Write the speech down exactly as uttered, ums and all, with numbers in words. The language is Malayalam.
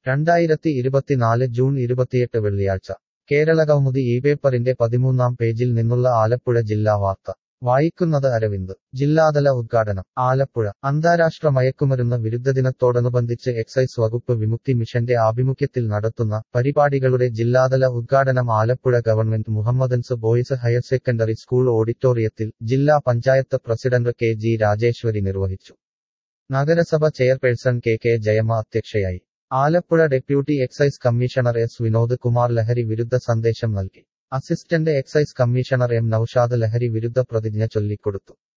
രണ്ടായിരത്തി ഇരുപത്തിനാല് ജൂൺ ഇരുപത്തിയെട്ട് വെള്ളിയാഴ്ച കേരളകൗമുദി ഈ പേപ്പറിന്റെ പതിമൂന്നാം പേജിൽ നിന്നുള്ള ആലപ്പുഴ ജില്ലാ വാർത്ത വായിക്കുന്നത് അരവിന്ദ്. ജില്ലാതല ഉദ്ഘാടനം ആലപ്പുഴ. അന്താരാഷ്ട്ര മയക്കുമരുന്ന് വിരുദ്ധദിനത്തോടനുബന്ധിച്ച് എക്സൈസ് വകുപ്പ് വിമുക്തി മിഷന്റെ ആഭിമുഖ്യത്തിൽ നടത്തുന്ന പരിപാടികളുടെ ജില്ലാതല ഉദ്ഘാടനം Alappuzha government Mohammedans boys higher secondary school ഓഡിറ്റോറിയത്തിൽ ജില്ലാ panchayat president K G Rajeshwari നിർവഹിച്ചു. നഗരസഭ ചെയർപേഴ്സൺ കെ കെ ജയമ അധ്യക്ഷയായി. Alappuzha deputy excise commissioner S Vinod Kumar ലഹരി വിരുദ്ധ സന്ദേശം നൽകി. Assistant excise commissioner M Naushad ലഹരി വിരുദ്ധ പ്രതിജ്ഞ ചൊല്ലിക്കൊടുത്തു.